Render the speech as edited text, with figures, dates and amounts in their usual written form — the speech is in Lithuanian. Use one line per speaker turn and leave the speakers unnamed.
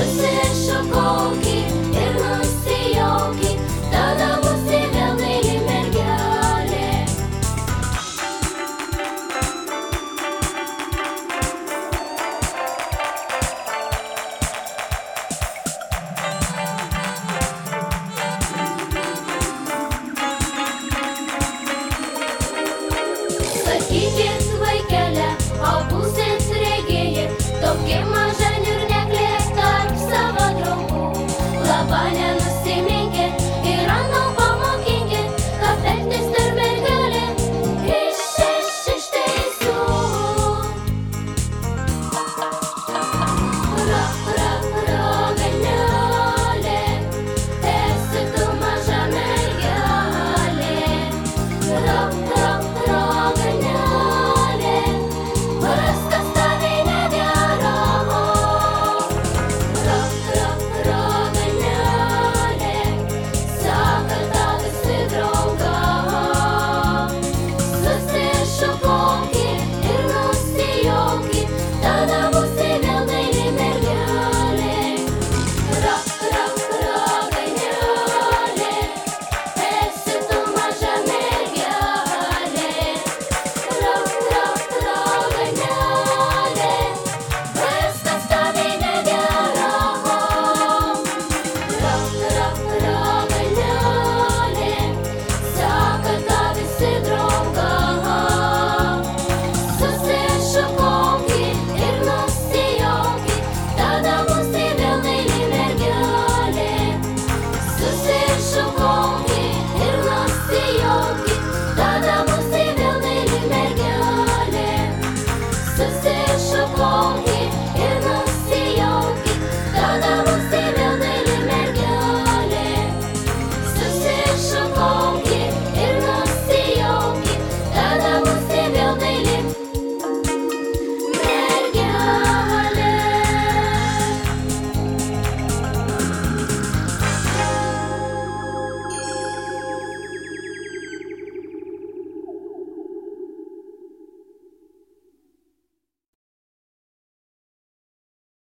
susišukuoki ir nusijuoki, tada būsi vėl meili mergelė. Sakykit vaikelė, o būsit regėję, tokia maža niurnėklė tarp savo draugų. Labai nenusiminkit ir anau pamokinkit, kad elgtis tarp mergelė iš teisų. Raganelė, esi tu maža mergelė. Raganelė, viskas tavai negera. Raganelė, sako tau visi draugai. Susišukuoki ir nusijuoki, tada būsi vėl meili mergelė. Raganelė, esi tu maža mergelė. Raganelė, viskas tavai negera. Raganelė, sako tau visi draugai. Susišukuoki ir nusijuoki, tada būsi vėl meili mergelė. Susišukuoki ir nusijuoki, tada būsi vėl meili mergelė. Susišukuoki ir nusijuoki, tada